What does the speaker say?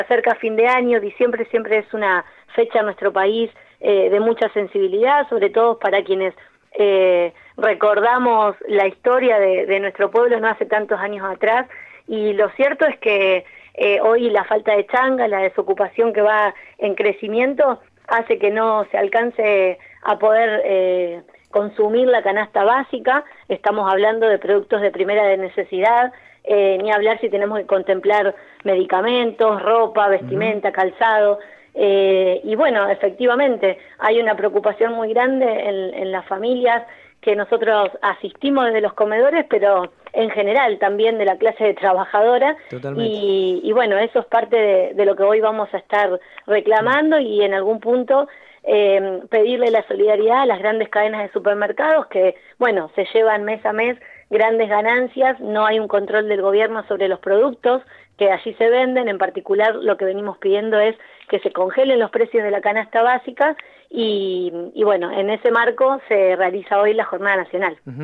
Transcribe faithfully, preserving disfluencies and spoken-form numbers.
Acerca fin de año, diciembre siempre es una fecha en nuestro país eh, de mucha sensibilidad, sobre todo para quienes eh, recordamos la historia de, de nuestro pueblo no hace tantos años atrás, y lo cierto es que eh, hoy la falta de changa, la desocupación que va en crecimiento, hace que no se alcance a poder eh, consumir la canasta básica. Estamos hablando de productos de primera de necesidad, Eh, ni hablar si tenemos que contemplar medicamentos, ropa, vestimenta, uh-huh. calzado, eh, y bueno, efectivamente, hay una preocupación muy grande en, en las familias que nosotros asistimos desde los comedores, pero en general también de la clase de trabajadora, y, y bueno, eso es parte de, de lo que hoy vamos a estar reclamando, uh-huh. y en algún punto eh, pedirle la solidaridad a las grandes cadenas de supermercados que, bueno, se llevan mes a mes grandes ganancias, no hay un control del gobierno sobre los productos que allí se venden. En particular lo que venimos pidiendo es que se congelen los precios de la canasta básica y, y bueno, en ese marco se realiza hoy la Jornada Nacional. Uh-huh.